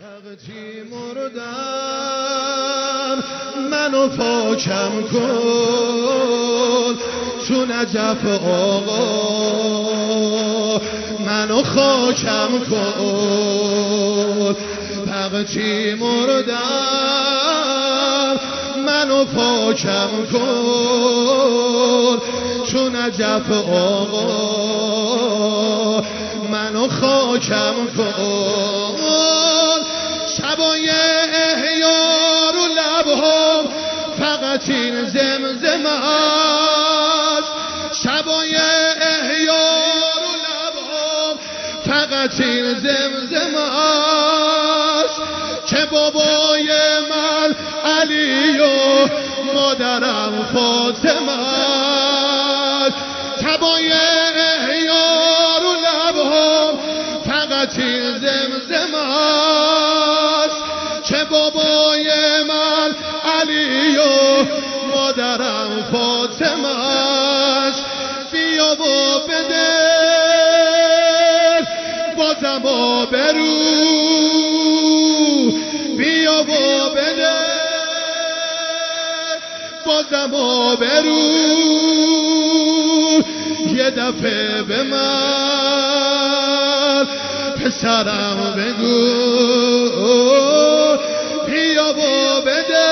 وقتی مردم منو پاکم کن تو نجف آقا منو خاکم کن وقتی مردم منو پاکم کن تو نجف آقا منو خاکم کن شبای احیا رو لبهم فقط این زمزمه است شبای احیا رو لبهم فقط این زمزمه است که بابای من علی و مادرم فاطمه است شبای احیا رو لبهم فقط این زمزمه است که بابای من علی و مادرم فاطمه است بیا و بده بازم آبرو بیا و بده بازم آبرو یه دفعه به من پسرم بگو بیا و بده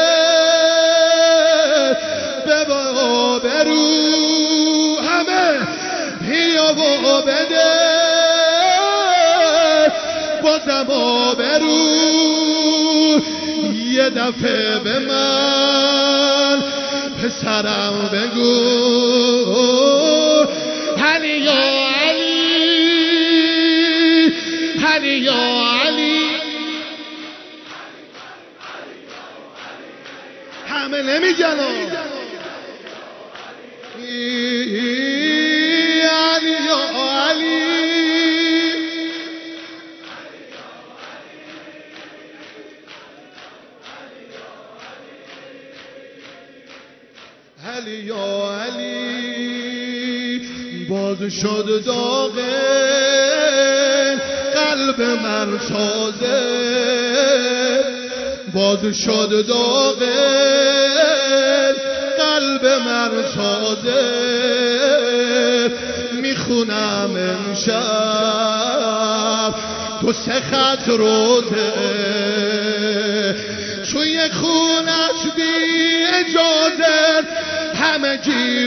به آبرو همه بیا و بده بازم آبرو یه دفعه به من پسرم بگو علی یا علی علی یا علی همه نمیگن علی یا علی علی یا علی باز شد داغ قلب من تازه باز شد داغ قلب من تازه میخونم امشب تو سه خط روزه توی خونش بی اجازه همگی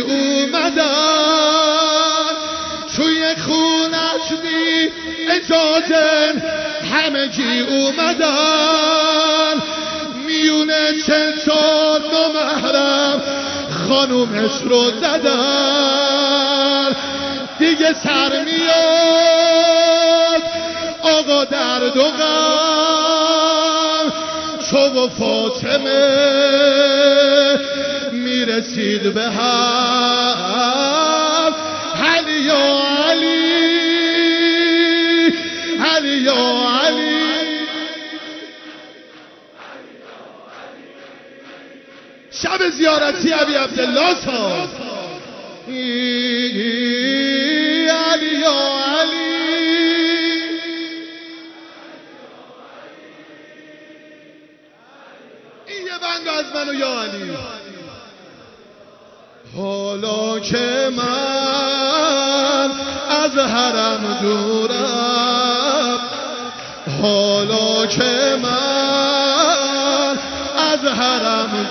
اومدن توی خونش بی اجازه همگی اومدن میونه چند نامحرم خانومش رو زدن دیگه سر میاد آقا درد و غم تو و فاطمه میرسید به هم علی یا علی علی یا علی شب زیارتی ابی عبدالله ساز علی یا علی این یه بند از منو یا علی حالا که من از حرم دورم حالا که من از حرم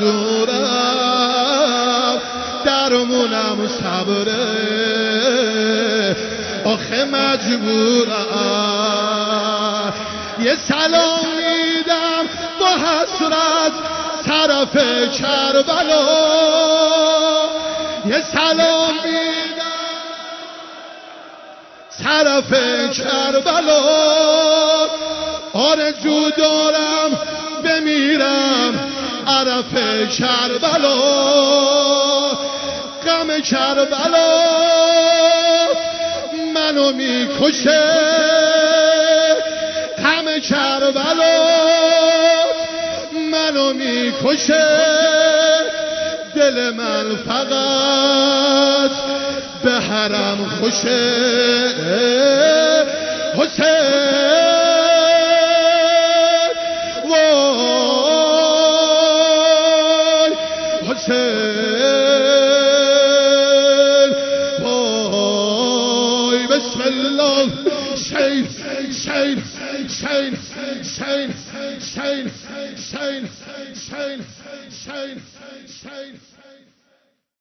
دورم درمونم صبره آخه مجبورم یه سلام میدم با حسرت طرف کربلا یه سلام میدم طرف کربلا آرزو دارم بمیرم عرف کربلا غم کربلا منو میکشه غم کربلا منو میکشه دل من فقط به حرم خوشه حسین حسین وای بسم الله شین شین شین شین شین شین شین شین شین